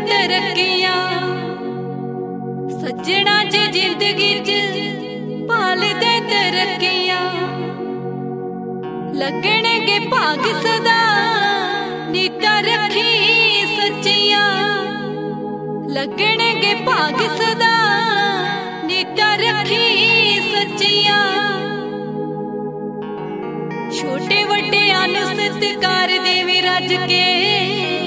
तरक्कियां सज्जणा च जिंदगी च भाल दे तरक्कियां लगणगे भाग सदा नीता रखी सच्चियां लगणगे भाग सदा नीता रखी सच्चियां छोटे वड्डियां नूं सत्कार देवी रज के